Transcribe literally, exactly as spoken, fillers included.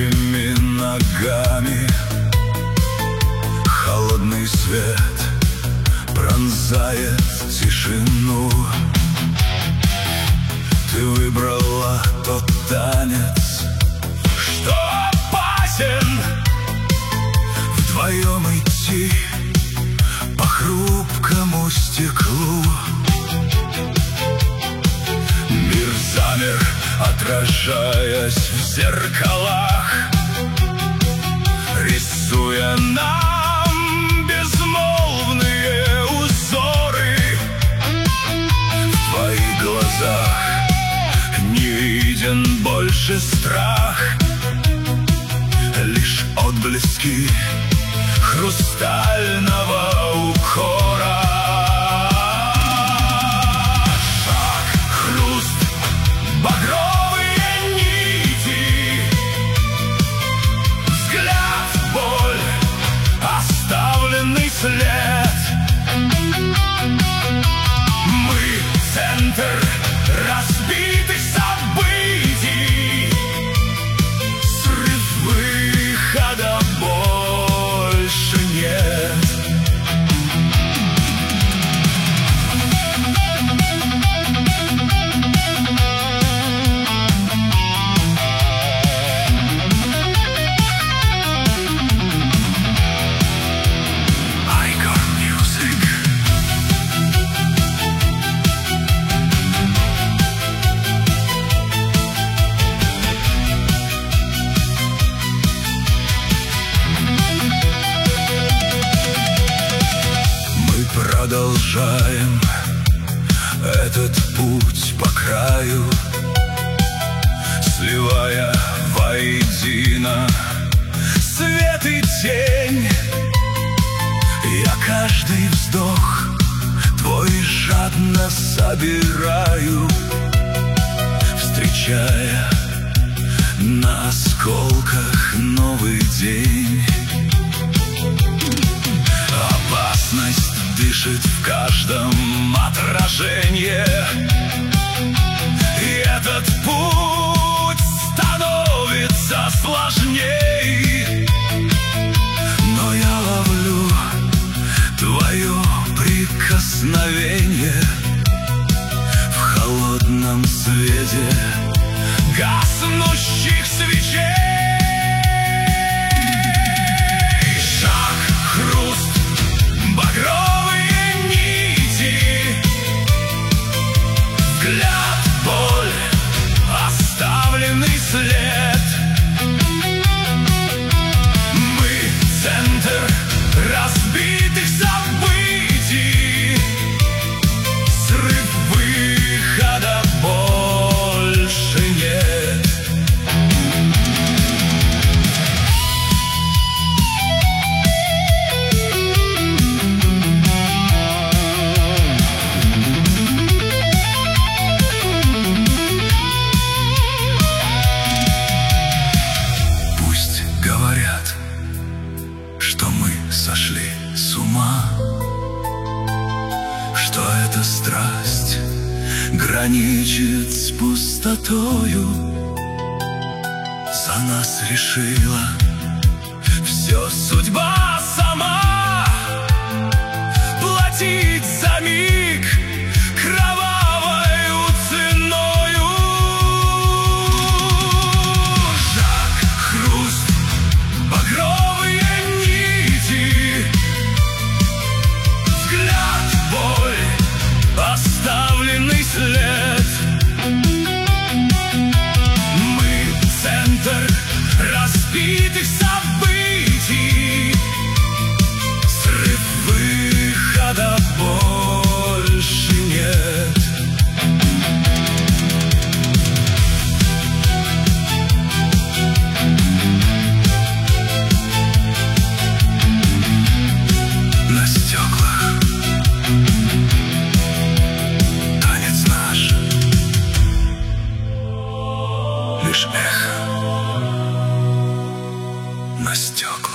нашими ногами. Холодный свет пронзает тишину. Ты выбрала тот танец, что опасен. Вдвоем идти по хрупкому стеклу. Мир замер, отражаясь в зеркалах, рисуя нам безмолвные узоры. В твоих глазах не виден больше страх, лишь отблески хрустального укора. Шаг, хруст, багровые нити, взгляд, боль, оставленный след. Мы — центр разбитых событий, срыв выхода больше нет. Продолжаем этот путь по краю, сливая воедино свет и тень. Я каждый вздох твой жадно собираю, встречая на осколках новый день. Опасность дышит в каждом отражении, и этот путь становится сложней. Но я ловлю твое прикосновение в холодном свете гаснущих свечей. Шаг, хруст, багровые нити, взгляд, боль, оставленный след. Мы — центр разбитых событий, срыв выхода больше нет. Что мы сошли с ума, что эта страсть граничит с пустотою. За нас решила все судьба сама, платить за миг кровавою ценою. Шаг, хруст, багровые нити, взгляд, боль, оставленный след. Мы — центр разбитых событий, срыв выхода больше нет. На стеклах танец наш, лишь эхо на стеклах.